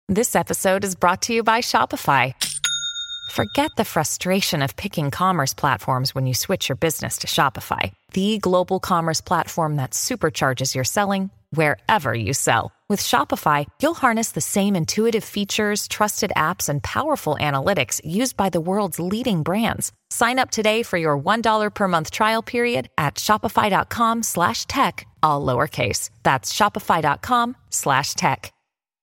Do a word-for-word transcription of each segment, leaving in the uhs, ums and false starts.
This episode is brought to you by Shopify. Forget the frustration of picking commerce platforms when you switch your business to Shopify, the global commerce platform that supercharges your selling wherever you sell. With Shopify, you'll harness the same intuitive features, trusted apps, and powerful analytics used by the world's leading brands. Sign up today for your one dollar per month trial period at shopify.com slash tech, all lowercase. That's shopify.com slash tech.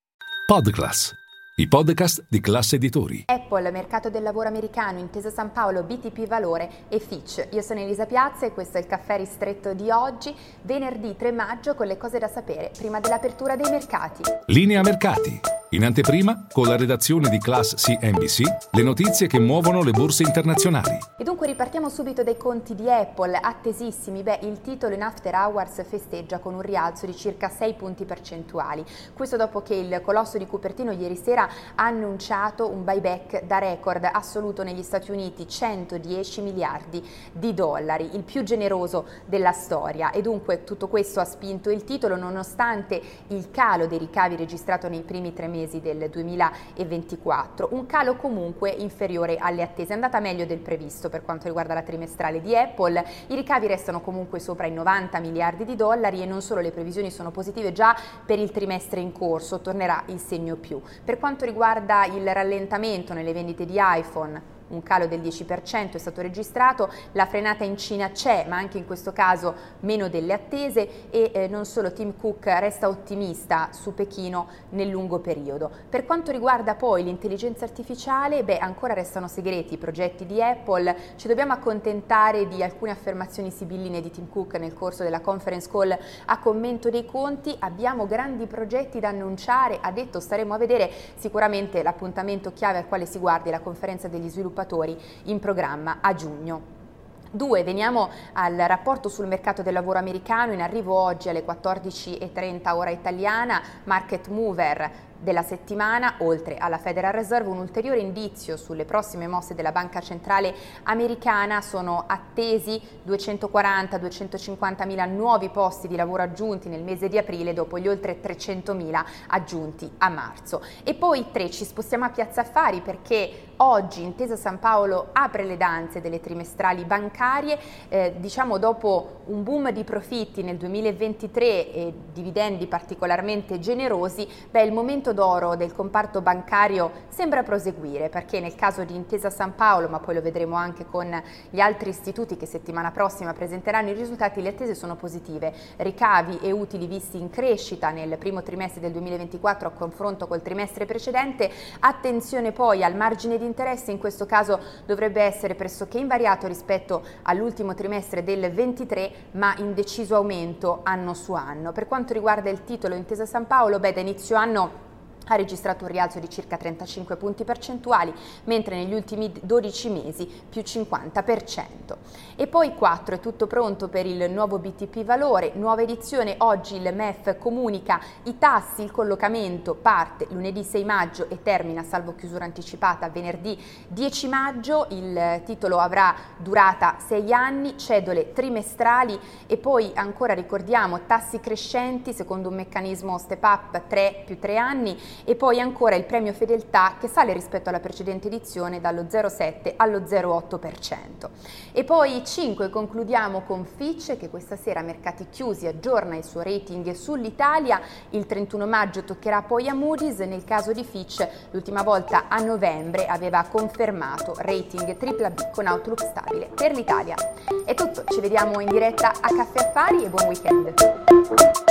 Podclass, i podcast di Class Editori. Apple, mercato del lavoro americano, Intesa San Paolo, B T P Valore e Fitch. Io sono Elisa Piazza e questo è il caffè ristretto di oggi, venerdì tre maggio, con le cose da sapere prima dell'apertura dei mercati. Linea mercati. In anteprima, con la redazione di Class C N B C, le notizie che muovono le borse internazionali. E dunque ripartiamo subito dai conti di Apple, attesissimi. Beh, il titolo in after hours festeggia con un rialzo di circa sei punti percentuali. Questo dopo che il colosso di Cupertino ieri sera ha annunciato un buyback da record assoluto negli Stati Uniti, centodieci miliardi di dollari, il più generoso della storia. E dunque tutto questo ha spinto il titolo nonostante il calo dei ricavi registrato nei primi tre mesi del duemilaventiquattro, un calo comunque inferiore alle attese. È andata meglio del previsto per quanto riguarda la trimestrale di Apple, i ricavi restano comunque sopra i novanta miliardi di dollari e non solo, le previsioni sono positive già per il trimestre in corso, tornerà il segno più. Per quanto riguarda il rallentamento nelle vendite di iPhone, un calo del dieci per cento è stato registrato, la frenata in Cina c'è, ma anche in questo caso meno delle attese e eh, non solo, Tim Cook resta ottimista su Pechino nel lungo periodo. Per quanto riguarda poi l'intelligenza artificiale, beh, ancora restano segreti i progetti di Apple, ci dobbiamo accontentare di alcune affermazioni sibilline di Tim Cook nel corso della conference call a commento dei conti. Abbiamo grandi progetti da annunciare, ha detto, staremo a vedere, sicuramente l'appuntamento chiave al quale si guardi è la conferenza degli sviluppatori in programma a giugno. Due, veniamo al rapporto sul mercato del lavoro americano, in arrivo oggi alle quattordici e trenta ora italiana, market mover della settimana, oltre alla Federal Reserve, un ulteriore indizio sulle prossime mosse della Banca Centrale Americana. Sono attesi duecentoquaranta duecentocinquanta mila nuovi posti di lavoro aggiunti nel mese di aprile dopo gli oltre trecentomila aggiunti a marzo. E poi tre, ci spostiamo a Piazza Affari perché oggi Intesa San Paolo apre le danze delle trimestrali bancarie, eh, diciamo dopo un boom di profitti nel duemilaventitré e dividendi particolarmente generosi, beh, il momento d'oro del comparto bancario sembra proseguire, perché nel caso di Intesa San Paolo, ma poi lo vedremo anche con gli altri istituti che settimana prossima presenteranno i risultati, le attese sono positive, ricavi e utili visti in crescita nel primo trimestre del duemilaventiquattro a confronto col trimestre precedente. Attenzione poi al margine di interesse, in questo caso dovrebbe essere pressoché invariato rispetto all'ultimo trimestre del ventitré, ma in deciso aumento anno su anno. Per quanto riguarda il titolo Intesa San Paolo, beh, da inizio anno ha registrato un rialzo di circa trentacinque punti percentuali, mentre negli ultimi dodici mesi più cinquanta per cento. E poi quattro, è tutto pronto per il nuovo B T P Valore, nuova edizione. Oggi il M E F comunica i tassi, il collocamento parte lunedì sei maggio e termina, salvo chiusura anticipata, venerdì dieci maggio. Il titolo avrà durata sei anni, cedole trimestrali e poi ancora ricordiamo tassi crescenti secondo un meccanismo step up tre più tre anni. E poi ancora il premio fedeltà che sale rispetto alla precedente edizione dallo zero virgola sette allo zero virgola otto per cento. E poi cinque, concludiamo con Fitch che questa sera a mercati chiusi aggiorna il suo rating sull'Italia, il trentuno maggio toccherà poi a Moody's. Nel caso di Fitch l'ultima volta a novembre aveva confermato rating tripla B con outlook stabile per l'Italia. È tutto, ci vediamo in diretta a Caffè Affari e buon weekend.